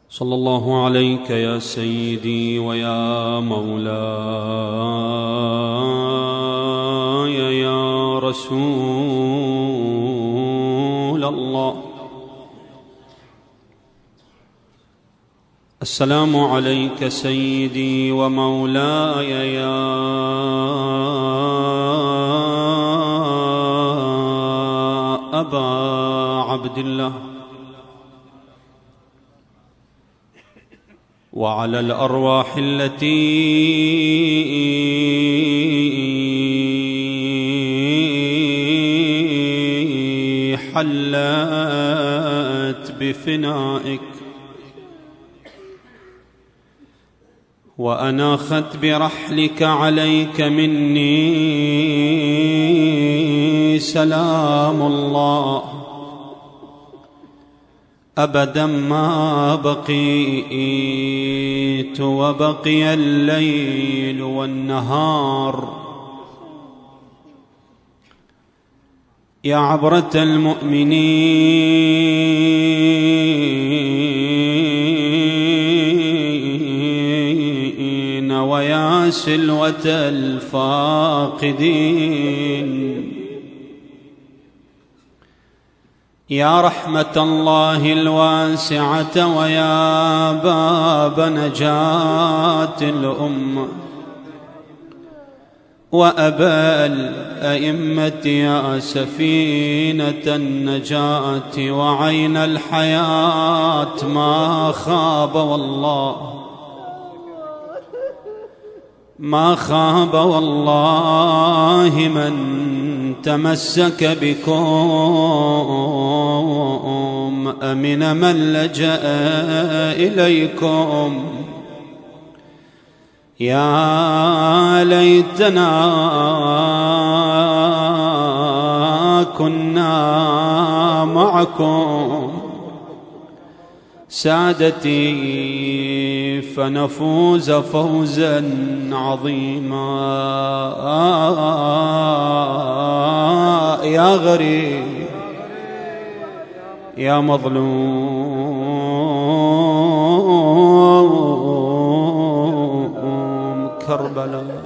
صلى الله عليك يا سيدي ويا مولاي يا رسول الله. السلام عليك سيدي ومولاي يا أبا عبد الله، وعلى الأرواح التي حلت بفنائك وأناخت برحلك عليك مني سلام الله أبدا ما بقيت وبقي الليل والنهار. يا عبرة المؤمنين ويا سلوة الفاقدين، يا رحمة الله الواسعة ويا باب نجاة الأمة وأبا الأئمة، يا سفينة النجاة وعين الحياة، ما خاب والله ما خاب والله من تمسك بكم، أمن من لجأ إليكم. يا ليتنا كنا معكم سادتي فنفوز فوزا عظيما. يا غريب يا مظلوم كربلاء،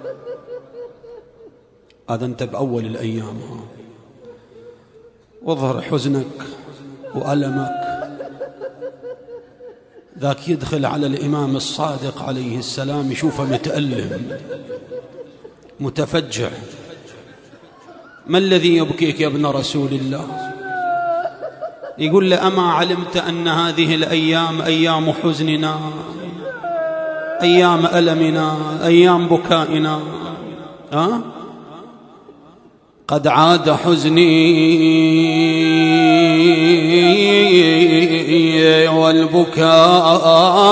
هذا أنت بأول الأيام واظهر حزنك وألمك. ذاك يدخل على الإمام الصادق عليه السلام يشوفه متألم متفجع. ما الذي يبكيك يا ابن رسول الله؟ يقول له: أما علمت أن هذه الأيام أيام حزننا، أيام ألمنا، أيام بكائنا؟ قد عاد حزني والبكاء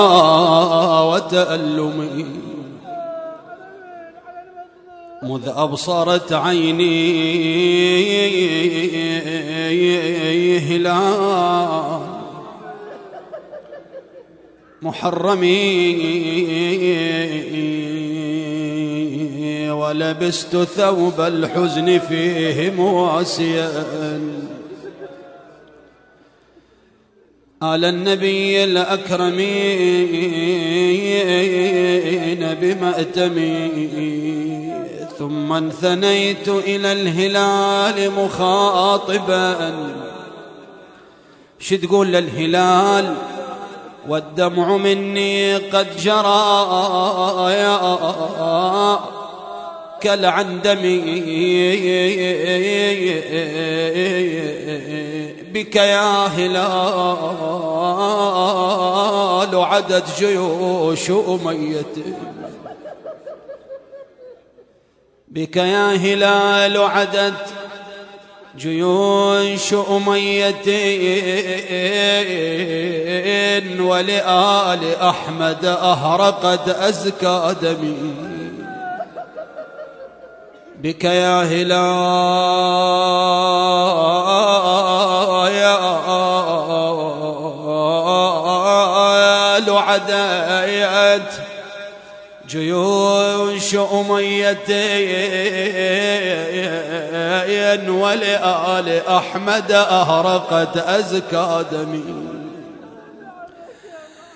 وتألمي، مذ أبصرت عيني هلال محرمي ولبست ثوب الحزن فيه مواسيا. آل النبي الأكرمين بمأتمي، ثم انثنيت إلى الهلال مخاطبا. شو تقول للهلال؟ والدمع مني قد جرى كالعندم، بك يا هلال عدد جيوش أمية، بك يا هلال عدد جيوش أمية، ولآل أحمد أهرقت أزكى دمي، بك يا هلال عدد جيوش أمية، ولآل أحمد أهرقت أزكى دمي.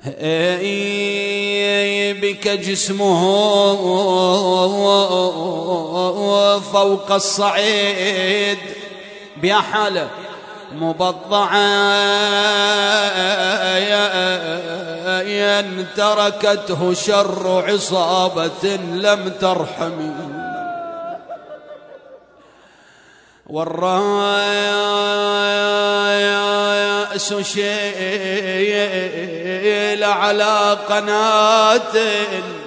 بك جسمه فوق الصعيد بيا حاله مبضعا تركته شر عصابة لم ترحم والرأس شيل على قناة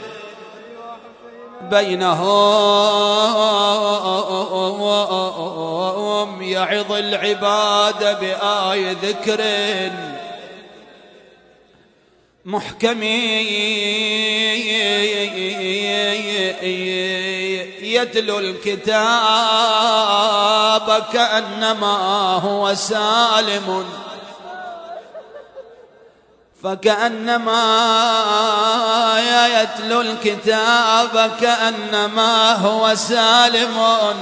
بينهم يعظ العباد بآي ذكر محكم يتلو الكتاب كأنما هو سالم فكأنما يتلو الكتاب كأنما هو سالم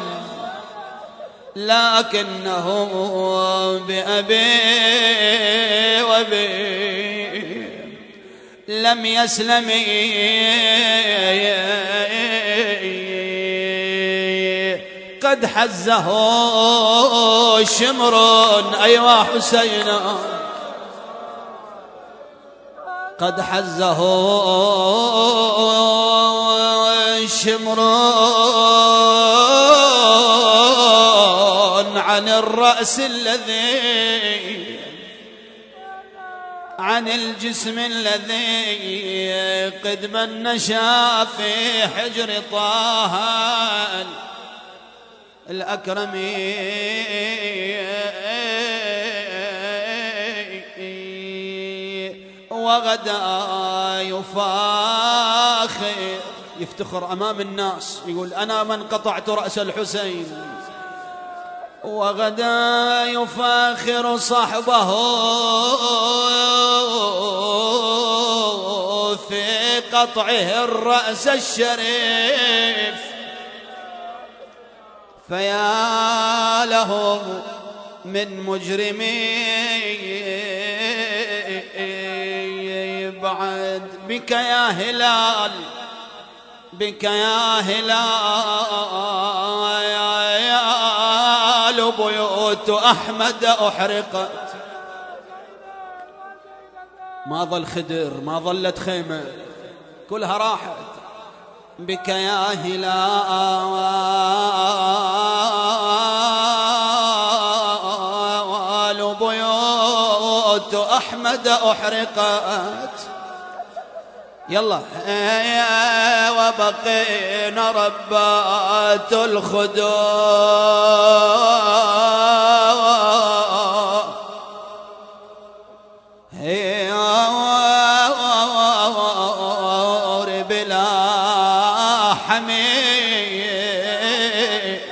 لكنه بأبي وبي لم يسلم قد حزه شمر أيوا حسين قد حزه شمر عن الرأس الذي عن الجسم الذي قد من نشا في حجر طه الأكرم وغدا يفاخر يفتخر أمام الناس يقول أنا من قطعت رأس الحسين وغدا يفاخر صحبه في قطعه الرأس الشريف فيا له من مجرمين بعد بك يا هلال بك يا هلال بيوت أحمد أحرقت ما ظل خدر ما ظلت خيمة كلها راحت بك يا هلال بيوت أحمد أحرقت يلا وبقينا ربات الخدود بلا حميد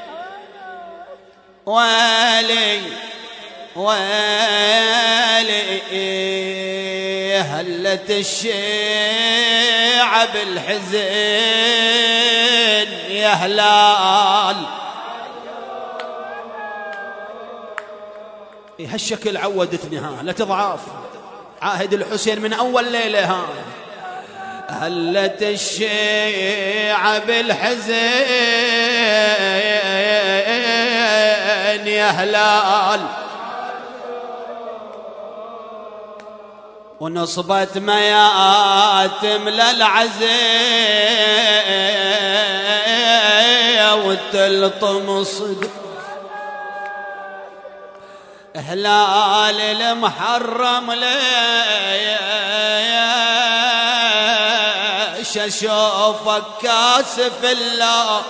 ويلي هلت الشيعة بالحزن يا هلال هالشكل عودتني ها لا تضعاف عاهد الحسين من أول ليلة ها هلت الشيعة بالحزن يا هلال ونصبت مياتم للعزية وتلطم صدق هلال المحرم ليش اشوفك كاسف الله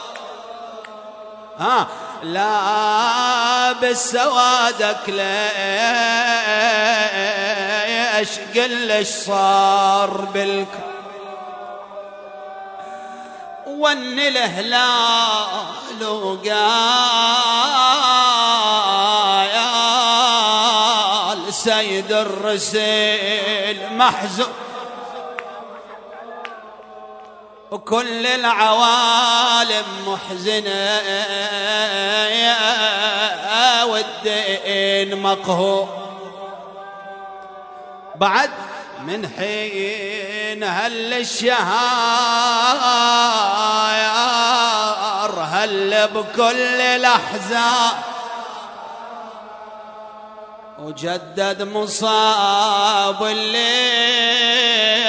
لابس سوادك ليش قلش صار بالك ون الهلال وقال سيد الرسل محزون وكل العوالم محزنة والدين مقهور بعد من حين هل الشهاير هل بكل الأحزان وجدد مصاب اللي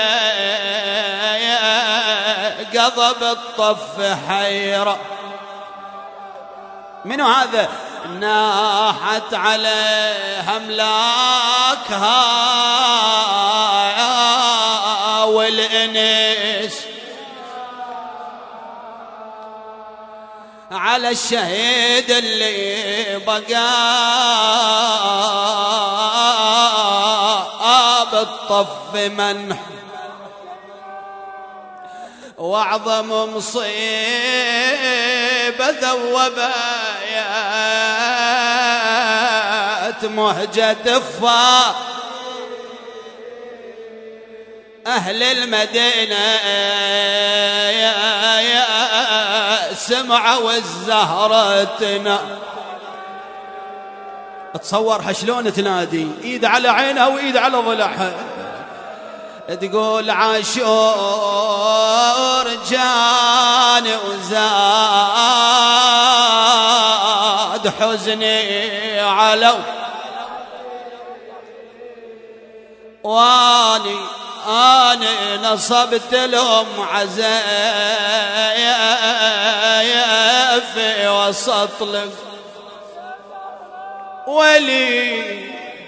قضب الطف حيرة. منو هذا؟ ناحت عليها املاكها والانس على الشهيد اللي بقى بالطف منح واعظم مصيبة ذوبت مهجة الفا أهل المدينة سمعوا الزهرتنا. تصور شلون تنادي ايد على عينها وايد على ضلعها تقول عاشور جاني وزاد حزني علو واني نصبت لهم عزايا في وسط لك ولي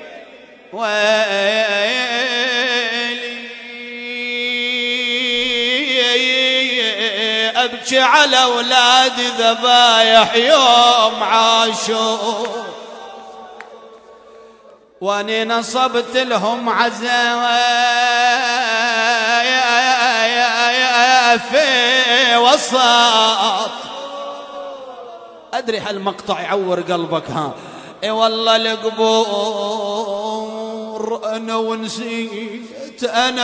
أبكي على أولادي ذبايح يوم عاشور واني نصبت لهم عزايا في وسط. أدري هالمقطع يعور قلبك ها. اي والله القبور أنا ونسيت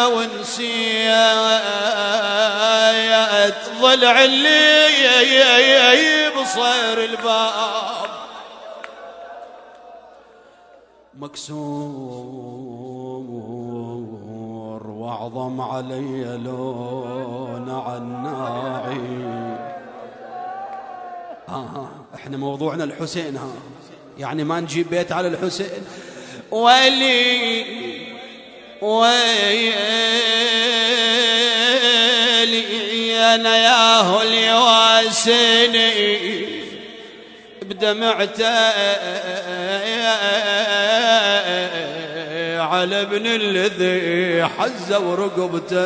ضلع اللي بصير الباب مكسور واعظم علي لون عناعي. احنا موضوعنا الحسين يعني ما نجيب بيت على الحسين. ويلي أنا ياهو اليواسني بدمعته على ابن الذي حز ورقبته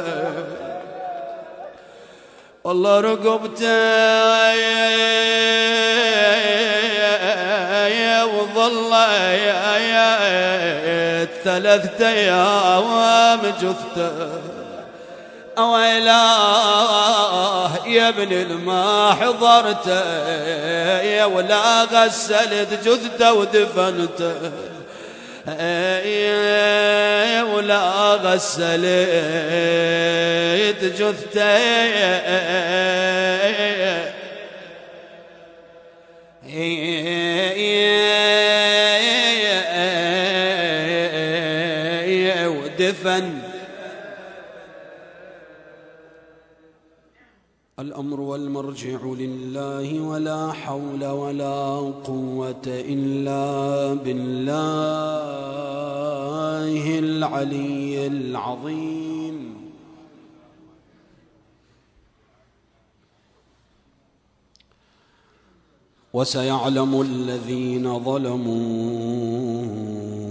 والله رقبته وظل ثلاثة أيام جثته أويلاه يا ابن الما حضرته يا ولا غسلت جثته ودفنته يا ولا غسلت جثته ودفن. الأمر والمرجع لله ولا حول ولا قوة إلا بالله العلي العظيم. وسيعلم الذين ظلموا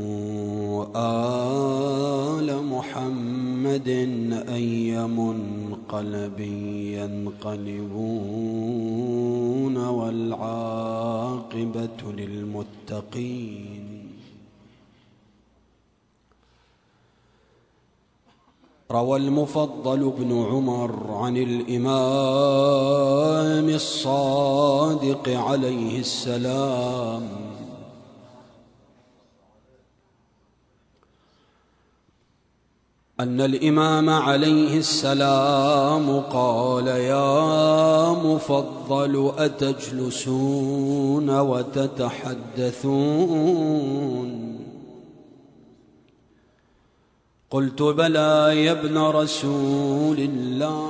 آل محمد أي منقلب ينقلبون والعاقبة للمتقين. روى المفضل بن عمر عن الإمام الصادق عليه السلام أن الإمام عليه السلام قال: يا مفضل أتجلسون وتتحدثون؟ قلت بلى يا ابن رسول الله.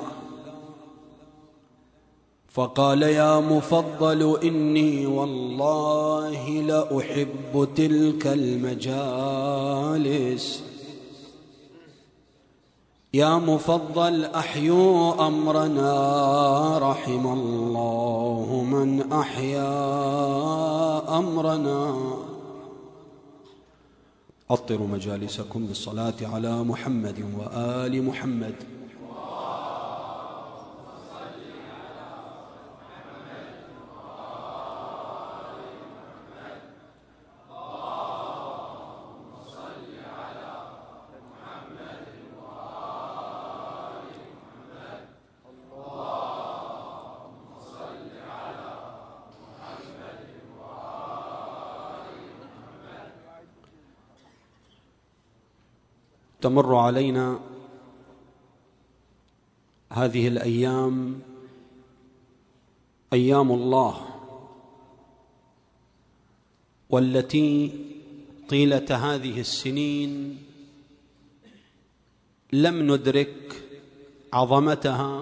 فقال يا مفضل إني والله لأحب تلك المجالس. يا مفضل أحيوا أمرنا رحم الله من أحيا أمرنا. أطروا مجالسكم بالصلاة على محمد وآل محمد. تمر علينا هذه الأيام أيام الله، والتي طيلة هذه السنين لم ندرك عظمتها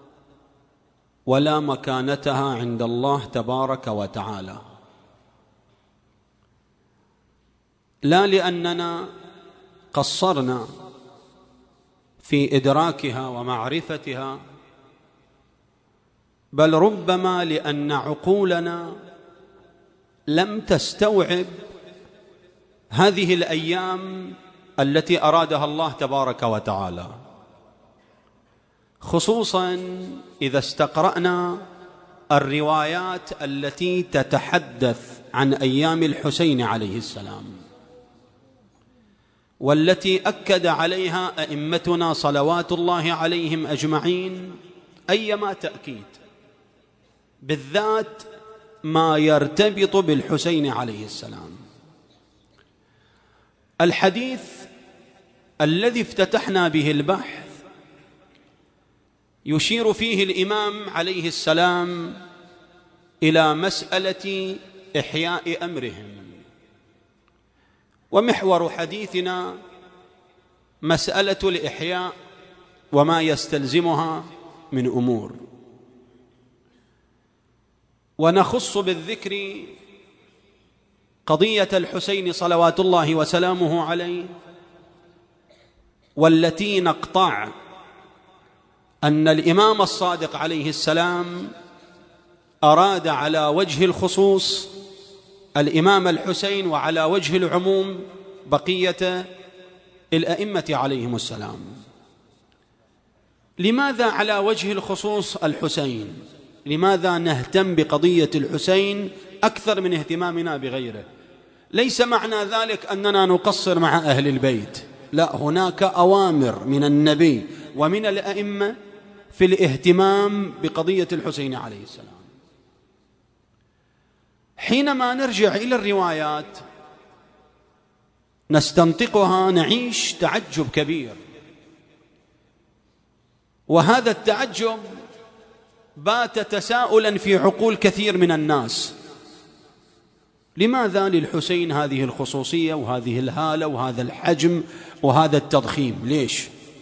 ولا مكانتها عند الله تبارك وتعالى، لا لأننا قصرنا في إدراكها ومعرفتها، بل ربما لأن عقولنا لم تستوعب هذه الأيام التي أرادها الله تبارك وتعالى، خصوصا إذا استقرأنا الروايات التي تتحدث عن أيام الحسين عليه السلام، والتي أكد عليها أئمتنا صلوات الله عليهم أجمعين أيما تأكيد، بالذات ما يرتبط بالحسين عليه السلام. الحديث الذي افتتحنا به البحث يشير فيه الإمام عليه السلام إلى مسألة إحياء أمرهم، ومحور حديثنا مسألة الإحياء وما يستلزمها من أمور، ونخص بالذكر قضية الحسين صلوات الله وسلامه عليه، والتي نقطع أن الإمام الصادق عليه السلام أراد على وجه الخصوص الإمام الحسين، وعلى وجه العموم بقية الأئمة عليهم السلام. لماذا على وجه الخصوص الحسين؟ لماذا نهتم بقضية الحسين أكثر من اهتمامنا بغيره؟ ليس معنى ذلك أننا نقصر مع أهل البيت، لا، هناك أوامر من النبي ومن الأئمة في الاهتمام بقضية الحسين عليه السلام. حينما نرجع إلى الروايات نستنطقها نعيش تعجب كبير، وهذا التعجب بات تساؤلا في عقول كثير من الناس: لماذا للحسين هذه الخصوصية وهذه الهالة وهذا الحجم وهذا التضخيم؟ ليش؟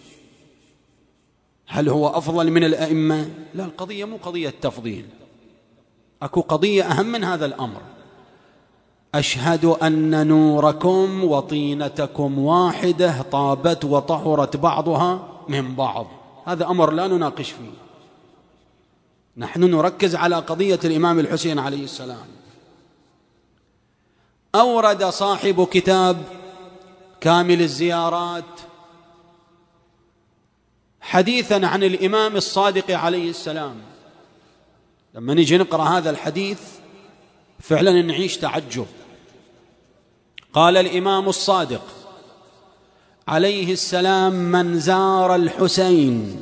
هل هو أفضل من الأئمة؟ لا، القضية مو قضية تفضيل، أكو قضية أهم من هذا الأمر. أشهد أن نوركم وطينتكم واحدة طابت وطهرت بعضها من بعض، هذا أمر لا نناقش فيه. نحن نركز على قضية الإمام الحسين عليه السلام. أورد صاحب كتاب كامل الزيارات حديثا عن الإمام الصادق عليه السلام. لما نجي نقرأ هذا الحديث فعلا نعيش تعجب. قال الإمام الصادق عليه السلام: من زار الحسين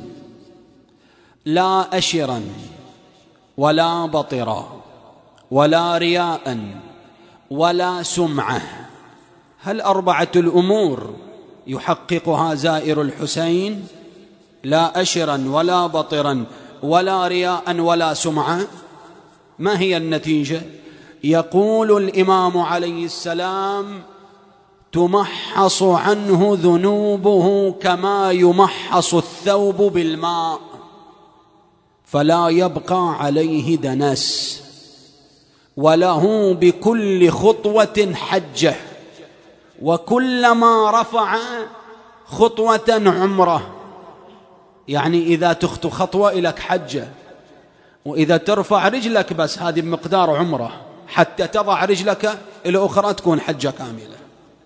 لا أشرا ولا بطرا ولا رياء ولا سمعة. هل أربعة الأمور يحققها زائر الحسين؟ لا أشرا ولا بطرا ولا رياء ولا سمعة. ما هي النتيجة؟ يقول الإمام عليه السلام: تمحص عنه ذنوبه كما يمحص الثوب بالماء، فلا يبقى عليه دنس، وله بكل خطوة حجة، وكلما رفع خطوة عمره. يعني إذا تخطو خطوة إليك حجة، وإذا ترفع رجلك بس هذه بمقدار عمره، حتى تضع رجلك الأخرى تكون حجة كاملة.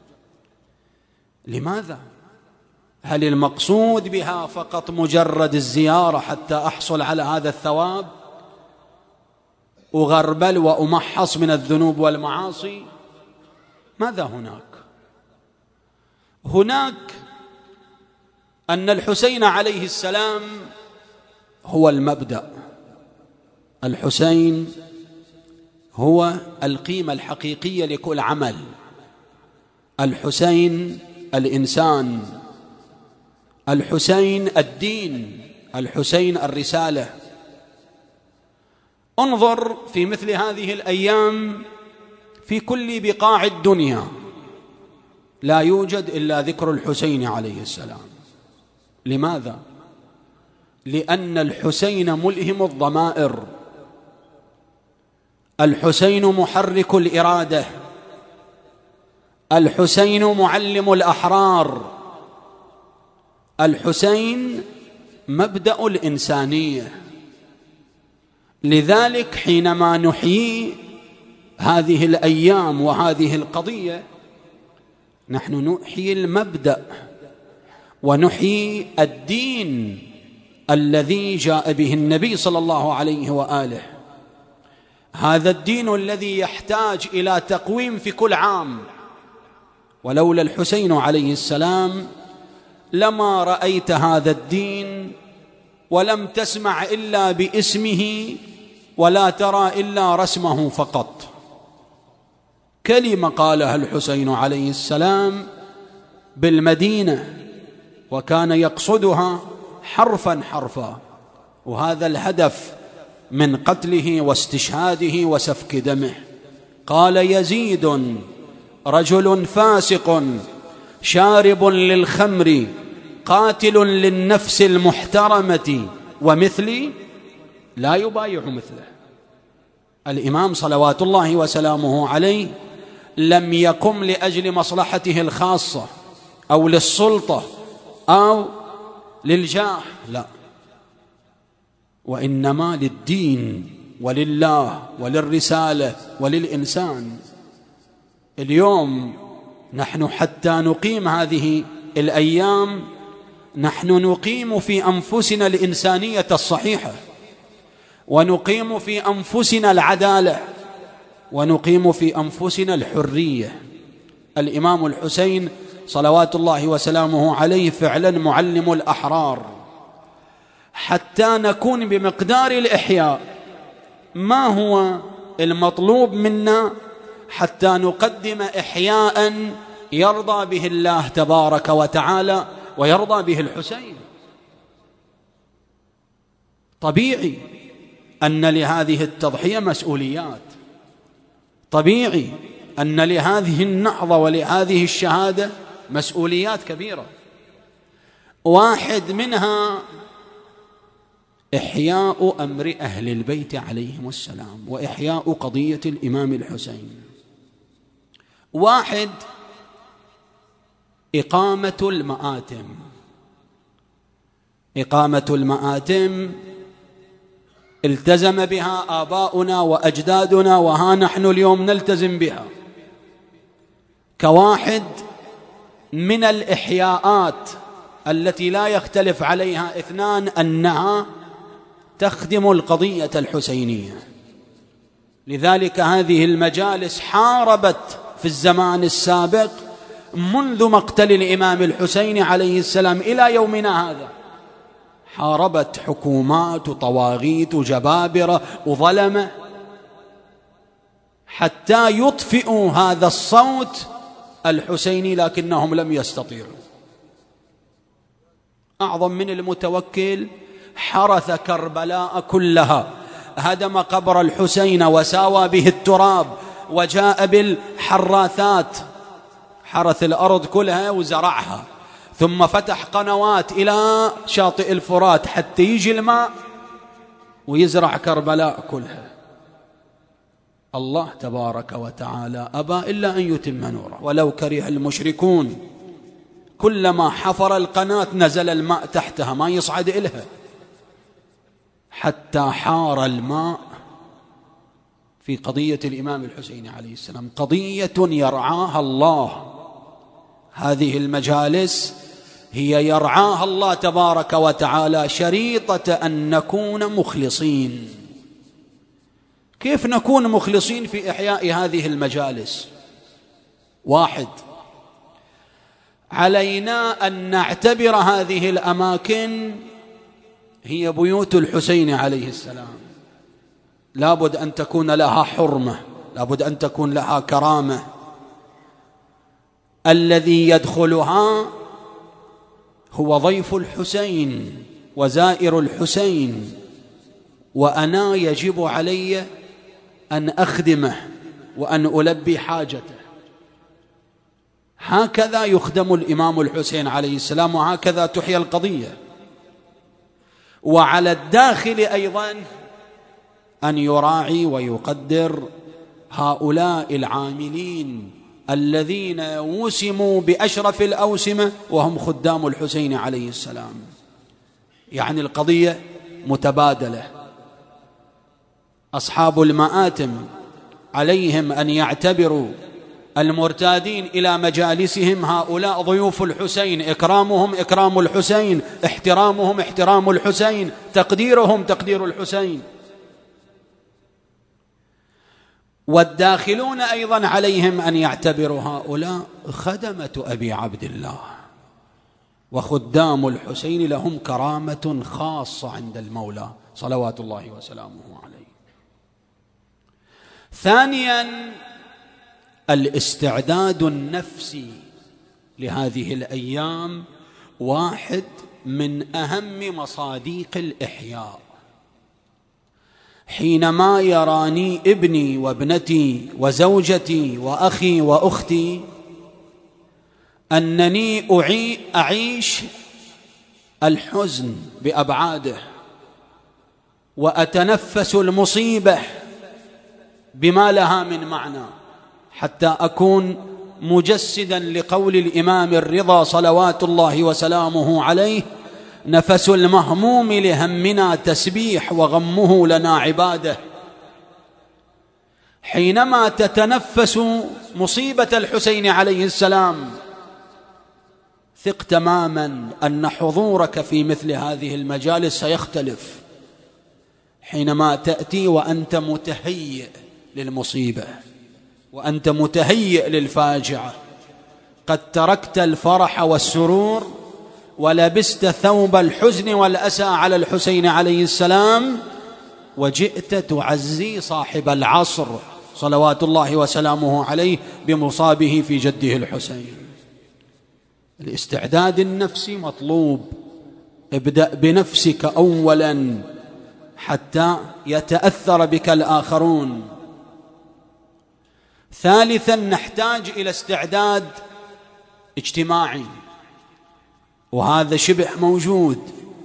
لماذا؟ هل المقصود بها فقط مجرد الزيارة حتى أحصل على هذا الثواب، أغربل وأمحص من الذنوب والمعاصي؟ ماذا هناك؟ هناك أن الحسين عليه السلام هو المبدأ. الحسين هو القيمة الحقيقية لكل عمل. الحسين الإنسان، الحسين الدين، الحسين الرسالة. انظر في مثل هذه الأيام في كل بقاع الدنيا لا يوجد إلا ذكر الحسين عليه السلام. لماذا؟ لأن الحسين ملهم الضمائر، الحسين محرك الإرادة، الحسين معلم الأحرار، الحسين مبدأ الإنسانية. لذلك حينما نحيي هذه الأيام وهذه القضية، نحن نحيي المبدأ ونحيي الدين الذي جاء به النبي صلى الله عليه وآله. هذا الدين الذي يحتاج إلى تقويم في كل عام، ولولا الحسين عليه السلام لما رأيت هذا الدين ولم تسمع إلا باسمه ولا ترى إلا رسمه فقط. كلمة قالها الحسين عليه السلام بالمدينة وكان يقصدها حرفا حرفا، وهذا الهدف من قتله واستشهاده وسفك دمه. قال: يزيد رجل فاسق شارب للخمر قاتل للنفس المحترمة ومثلي لا يبايع مثله. الإمام صلوات الله وسلامه عليه لم يقم لأجل مصلحته الخاصة أو للسلطة أو للجاه، لا، وإنما للدين ولله وللرسالة وللإنسان. اليوم نحن حتى نقيم هذه الأيام نحن نقيم في أنفسنا الإنسانية الصحيحة، ونقيم في أنفسنا العدالة، ونقيم في أنفسنا الحرية. الإمام الحسين صلوات الله وسلامه عليه فعلا معلم الأحرار، حتى نكون بمقدار الإحياء. ما هو المطلوب منا حتى نقدم إحياء يرضى به الله تبارك وتعالى ويرضى به الحسين؟ طبيعي أن لهذه التضحية مسؤوليات، طبيعي أن لهذه النهضة ولهذه الشهادة مسؤوليات كبيرة. واحد منها إحياء أمر أهل البيت عليهم السلام وإحياء قضية الإمام الحسين. واحد إقامة المآتم. إقامة المآتم التزم بها آباؤنا وأجدادنا، وها نحن اليوم نلتزم بها كواحد من الإحياءات التي لا يختلف عليها اثنان أنها تخدم القضية الحسينية. لذلك هذه المجالس حاربت في الزمان السابق منذ مقتل الإمام الحسين عليه السلام إلى يومنا هذا، حاربت حكومات وطواغيت وجبابرة وظلمة حتى يطفئوا هذا الصوت الحسيني، لكنهم لم يستطيعوا. أعظم من المتوكل حرث كربلاء كلها، هدم قبر الحسين وساوى به التراب، وجاء بالحراثات حرث الأرض كلها وزرعها، ثم فتح قنوات إلى شاطئ الفرات حتى يجي الماء ويزرع كربلاء كلها. الله تبارك وتعالى أبى إلا أن يتم نوره ولو كره المشركون. كلما حفر القناة نزل الماء تحتها، ما يصعد إلها، حتى حار الماء في قضية الإمام الحسين عليه السلام، قضية يرعاها الله. هذه المجالس هي يرعاها الله تبارك وتعالى شريطة أن نكون مخلصين. كيف نكون مخلصين في إحياء هذه المجالس؟ واحد، علينا أن نعتبر هذه الأماكن هي بيوت الحسين عليه السلام، لابد أن تكون لها حرمة، لابد أن تكون لها كرامة. الذي يدخلها هو ضيف الحسين وزائر الحسين، وأنا يجب علي أن أخدمه وأن ألبي حاجته. هكذا يخدم الإمام الحسين عليه السلام، وهكذا تحيا القضية. وعلى الداخل أيضا أن يراعي ويقدر هؤلاء العاملين الذين وسموا بأشرف الأوسمة وهم خدام الحسين عليه السلام. يعني القضية متبادلة. أصحاب المآتم عليهم أن يعتبروا المرتادين إلى مجالسهم هؤلاء ضيوف الحسين، إكرامهم إكرام الحسين، احترامهم احترام الحسين، تقديرهم تقدير الحسين. والداخلون أيضا عليهم أن يعتبروا هؤلاء خدمة أبي عبد الله، وخدام الحسين لهم كرامة خاصة عند المولى صلوات الله وسلامه عليه. ثانيا، الاستعداد النفسي لهذه الأيام واحد من أهم مصاديق الإحياء. حينما يراني ابني وابنتي وزوجتي وأخي وأختي أنني أعيش الحزن بأبعاده، وأتنفس المصيبة بما لها من معنى، حتى أكون مجسدا لقول الإمام الرضا صلوات الله وسلامه عليه: نفس المهموم لهمنا تسبيح وغمه لنا عباده. حينما تتنفس مصيبة الحسين عليه السلام ثق تماما أن حضورك في مثل هذه المجالس سيختلف. حينما تأتي وأنت متهيئ للمصيبة وأنت متهيئ للفاجعة، قد تركت الفرح والسرور ولبست ثوب الحزن والأسى على الحسين عليه السلام، وجئت تعزي صاحب العصر صلوات الله وسلامه عليه بمصابه في جده الحسين. الاستعداد النفسي مطلوب. ابدأ بنفسك أولا حتى يتأثر بك الآخرون. ثالثا، نحتاج إلى استعداد اجتماعي، وهذا شبه موجود.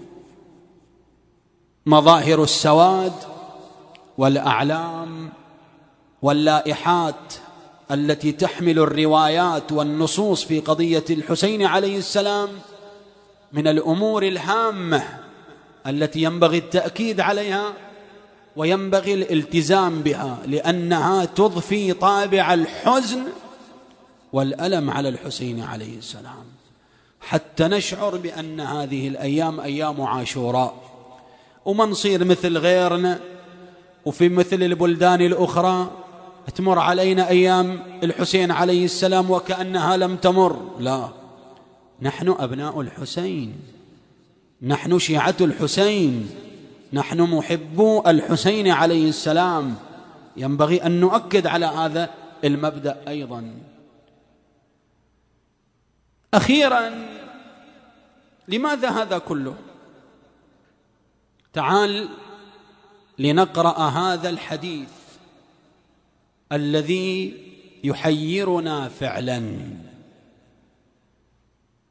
مظاهر السواد والأعلام واللائحات التي تحمل الروايات والنصوص في قضية الحسين عليه السلام من الأمور الهامة التي ينبغي التأكيد عليها وينبغي الالتزام بها، لأنها تضفي طابع الحزن والألم على الحسين عليه السلام، حتى نشعر بأن هذه الأيام أيام عاشوراء، وما نصير مثل غيرنا وفي مثل البلدان الأخرى تمر علينا أيام الحسين عليه السلام وكأنها لم تمر. لا، نحن أبناء الحسين، نحن شيعة الحسين، نحن محبو الحسين عليه السلام. ينبغي أن نؤكد على هذا المبدأ أيضا. أخيرا، لماذا هذا كله؟ تعال لنقرأ هذا الحديث الذي يحيرنا فعلا.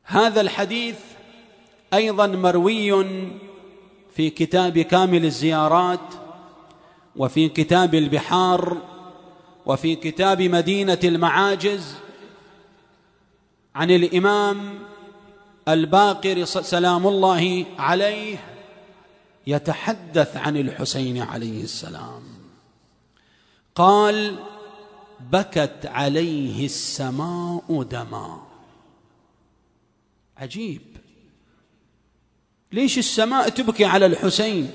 هذا الحديث أيضا مروي في كتاب كامل الزيارات، وفي كتاب البحار، وفي كتاب مدينة المعاجز، عن الإمام الباقر سلام الله عليه يتحدث عن الحسين عليه السلام. قال: بكت عليه السماء دما. عجيب، ليش السماء تبكي على الحسين؟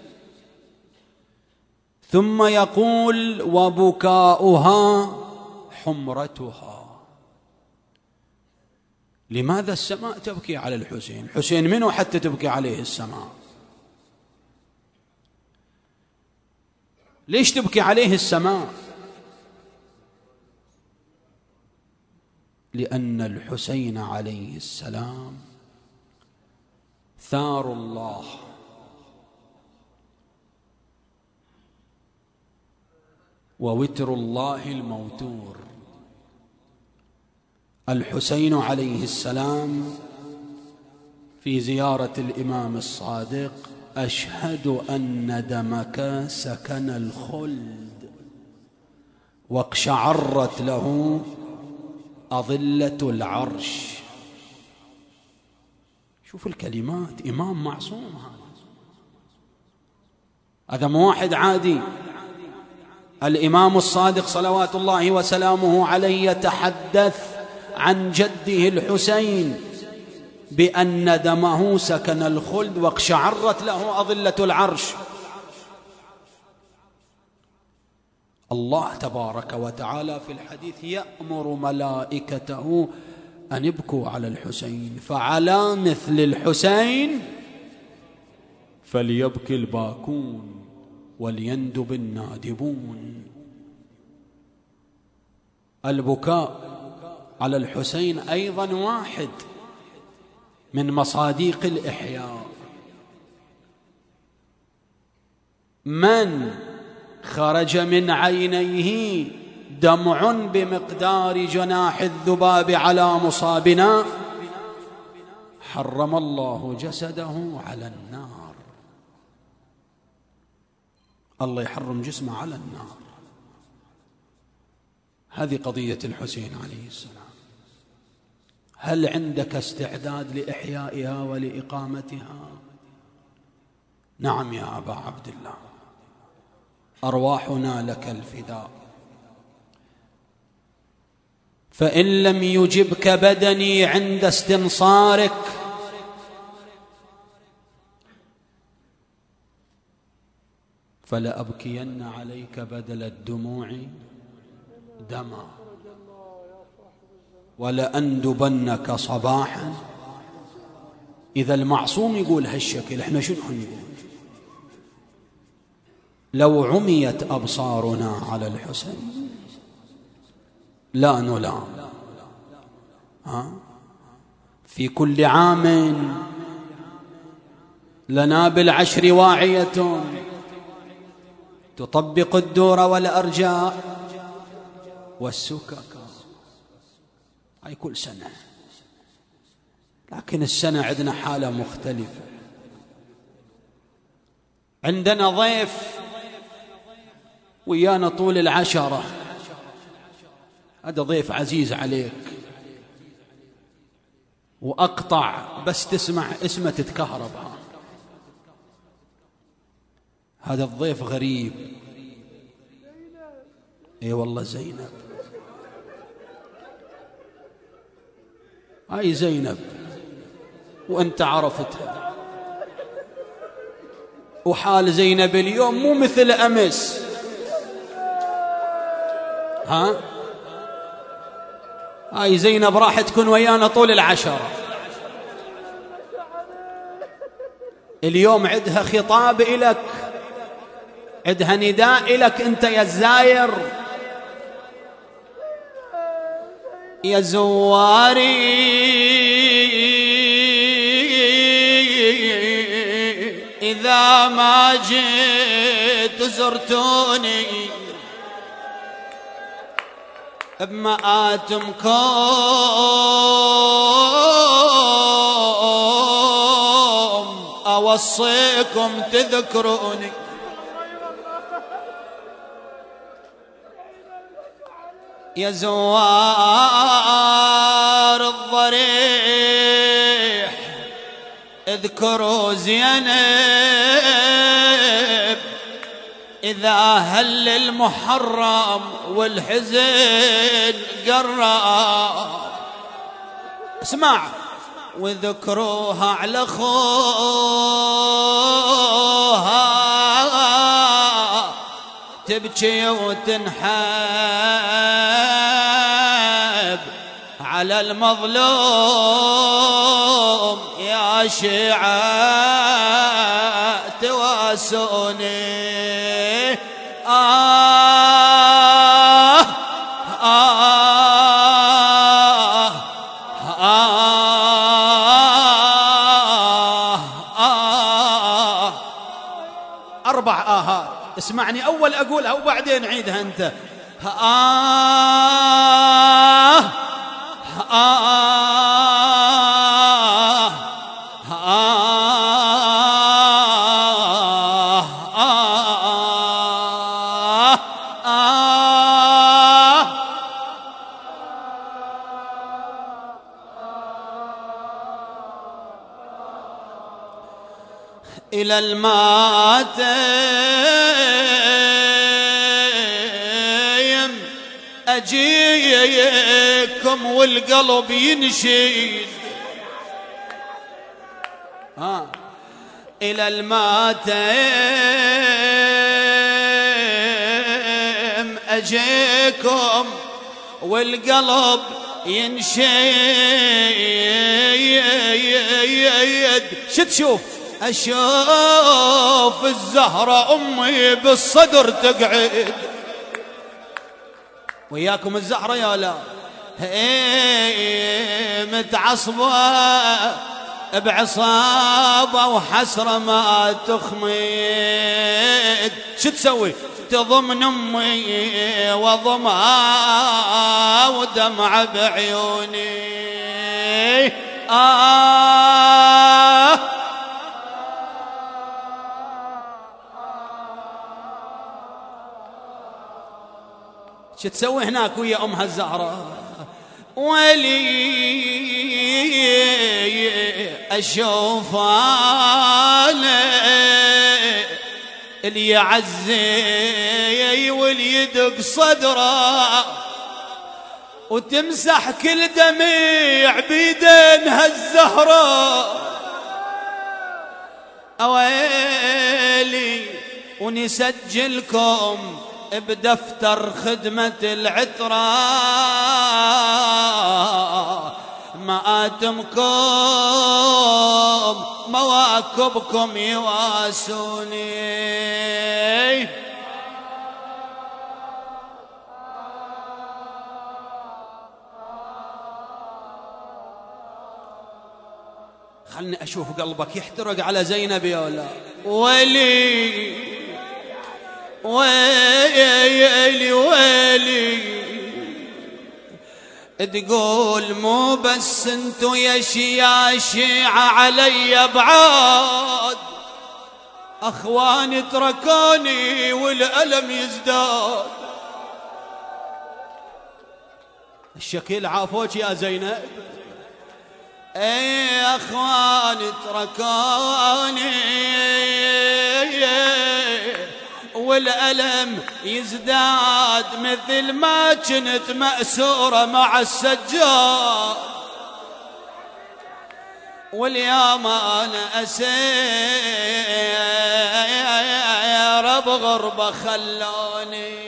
ثم يقول: وبكاؤها حمرتها. لماذا السماء تبكي على الحسين؟ الحسين منه حتى تبكي عليه السماء؟ ليش تبكي عليه السماء؟ لأن الحسين عليه السلام ثار الله، ووتر الله الموتور. الحسين عليه السلام في زيارة الإمام الصادق: أشهد أن دمك سكن الخلد واقشعرت له أظلة العرش. شوف الكلمات، إمام معصوم، هذا مو واحد عادي. الإمام الصادق صلوات الله وسلامه عليه يتحدث عن جده الحسين بأن دمه سكن الخلد واقشعرت له أظلة العرش. الله تبارك وتعالى في الحديث يأمر ملائكته أن يبكوا على الحسين، فعلى مثل الحسين فليبكي الباكون وليندب النادبون. البكاء على الحسين أيضا واحد من مصاديق الإحياء. من خرج من عينيه دمع بمقدار جناح الذباب على مصابنا حرم الله جسده على النار. الله يحرم جسمه على النار. هذه قضية الحسين عليه السلام. هل عندك استعداد لإحيائها ولإقامتها؟ نعم يا أبا عبد الله، أرواحنا لك الفداء. فإن لم يجبك بدني عند استنصارك فلأبكين عليك بدل الدموع دما، ولأندبنك صباحا. إذا المعصوم يقول هالشكل، احنا شنو نقول؟ لو عميت أبصارنا على الحسين لا نلام. في كل عام لنا بالعشر واعية تطبق الدور والأرجاء والسكك. هاي كل سنة، لكن السنة عندنا حالة مختلفة. عندنا ضيف ويانا طول العشرة، هذا ضيف عزيز عليك، وأقطع بس تسمع اسمه تتكهرب. هذا الضيف غريب. اي والله زينب، هاي زينب وانت عرفتها. وحال زينب اليوم مو مثل أمس. هاي زينب راح تكون ويانا طول العشرة. اليوم عندها خطاب إلك، عندها نداء إلك أنت يا الزاير: يا زواري إذا ما جيت زرتوني بمآتمكم ووصيكم تذكروني. يا زوار الضريح اذكروا زينب، إذا هل المحرم والحزن قرب. اسمع، وذكروها على خوها تبكي وتنحب على المظلوم. يا شيعة تواسوني. أربع آهات، اسمعني أول أقولها وبعدين عيدها أنت. إلى الماتم أجيكم والقلب ينشد. إلى الماتم أجيكم والقلب ينشد. شو تشوف؟ أشوف الزهرة أمي بالصدر تقعد. وياكم الزهرة يا لا؟ متعصبة بعصابة وحسرة ما تخمد. شو تسوي؟ تضمن أمي وضمها ودمع بعيوني. شو تسوي هناك ويا أمها الزهرة؟ ولي أشوف اللي يعزي واللي يدق صدره وتمسح كل دميع بيدينها الزهرة. أويلي ونسجلكم بدفتر خدمة العترة مآتمكم مواكبكم يواسوني. خلني أشوف قلبك يحترق على زينب يا ولا. ولي ويلي ويلي تقول مو بس انتو يا شيعة علي بعاد، اخواني تركوني والألم يزداد. الشكيل عافوك يا زينب. اي اخواني تركوني والألم يزداد مثل ما كنت مأسورة مع السجاد. واليوم أنا أسير بغربة خلوني.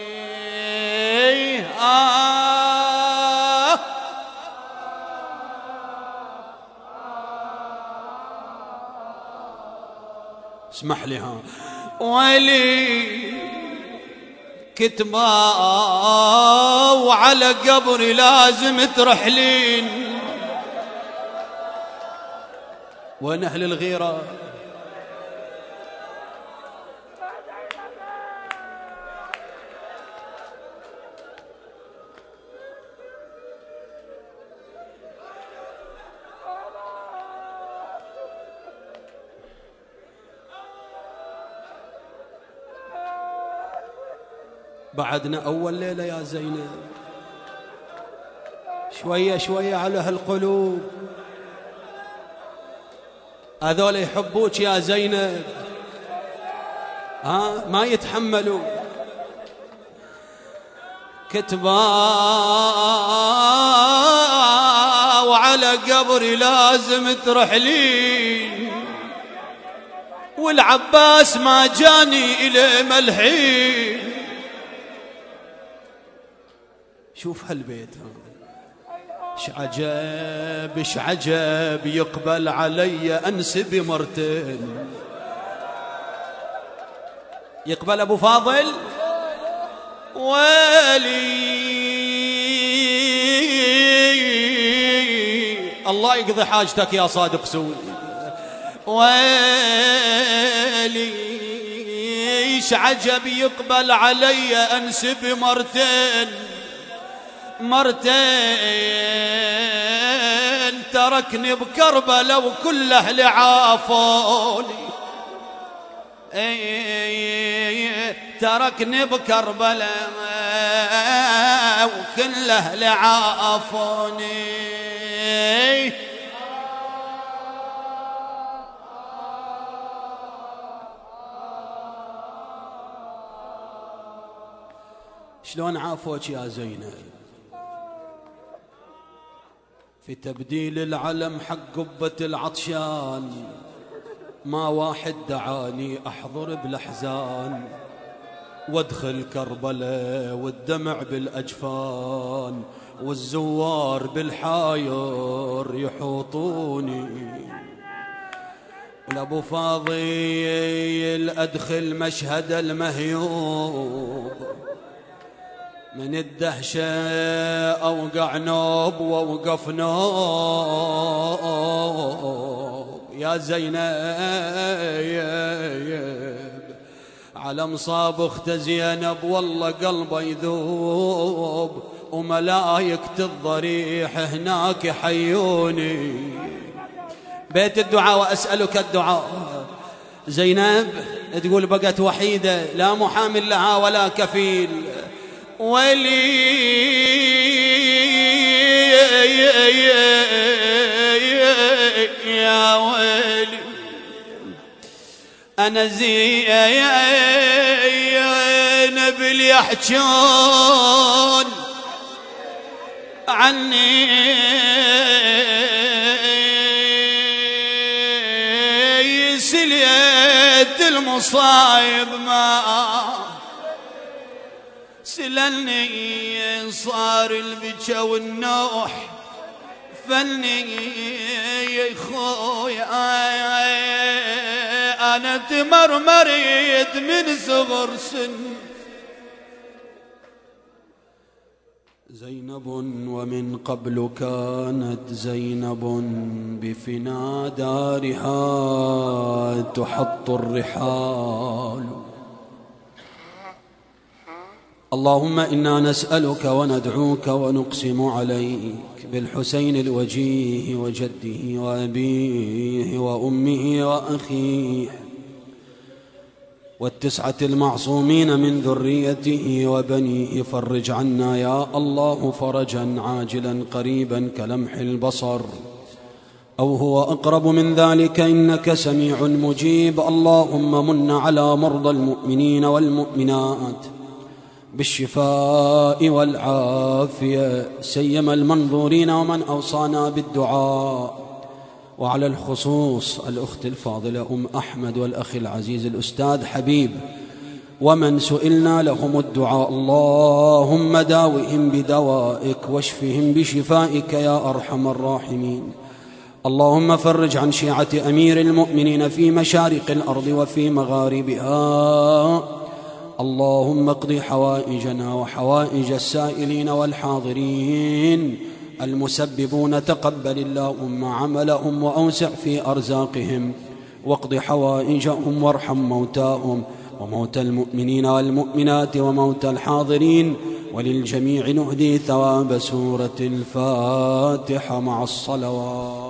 اسمح لي ها. ولي كتبا وعلى قبري لازم ترحلين. وين أهل الغيرة؟ بعدنا أول ليلة يا زينب، شوية شوية على هالقلوب، هذول يحبوك يا زينب، ما يتحملوا. كتبا وعلى قبري لازم ترحلين، والعباس ما جاني إلى ملحين. شوف هالبيت، شعجب شعجب يقبل علي أنس بمرتين. يقبل أبو فاضل ويلي، الله يقضي حاجتك يا صادق سوري. ويلي شعجب يقبل علي أنس بمرتين، مرتين تركني بكربلاء وكل أهل عافوني. تركني بكربلاء وكل أهل عافوني. شلون عافوك يا زينب؟ في تبديل العلم حق قبة العطشان، ما واحد دعاني أحضر بالأحزان، وادخل كربلاء والدمع بالأجفان، والزوار بالحاير يحوطوني. ولأبو فاضل أدخل مشهد المهيوب، من الدهشة أوقع نوب ووقف نوب. يا زينب على مصاب اخت زينب والله قلبه يذوب، وملايكة الضريح هناك يحيوني. بيت الدعاء وأسألك الدعاء. زينب تقول بقت وحيدة لا محامل لها ولا كفيل. ولي يا ويلي أنا زينب اللي يحجون عني، سليت المصايب ما سلني، صار البكا والنوح فني يا خويا. أنا تمرمريت من صغر سن. زينب ومن قبل كانت زينب بفنا دارها تحط الرحال. اللهم إنا نسألك وندعوك ونقسم عليك بالحسين الوجيه وجده وأبيه وأمه وأخيه والتسعة المعصومين من ذريته وبنيه، فرج عنا يا الله فرجا عاجلا قريبا كلمح البصر أو هو أقرب من ذلك، إنك سميع مجيب. اللهم من على مرضى المؤمنين والمؤمنات بالشفاء والعافية، سيما المنظورين ومن أوصانا بالدعاء، وعلى الخصوص الأخت الفاضلة أم أحمد والأخ العزيز الأستاذ حبيب ومن سئلنا لهم الدعاء. اللهم داوهم بدوائك واشفهم بشفائك يا أرحم الراحمين. اللهم فرج عن شيعة أمير المؤمنين في مشارق الأرض وفي مغاربها. اللهم اقض حوائجنا وحوائج السائلين والحاضرين المسببون، تقبل اللهم عملهم وأوسع في أرزاقهم، واقض حوائجهم وارحم موتاهم وموتى المؤمنين والمؤمنات وموتى الحاضرين، وللجميع نهدي ثواب سورة الفاتحة مع الصلوات.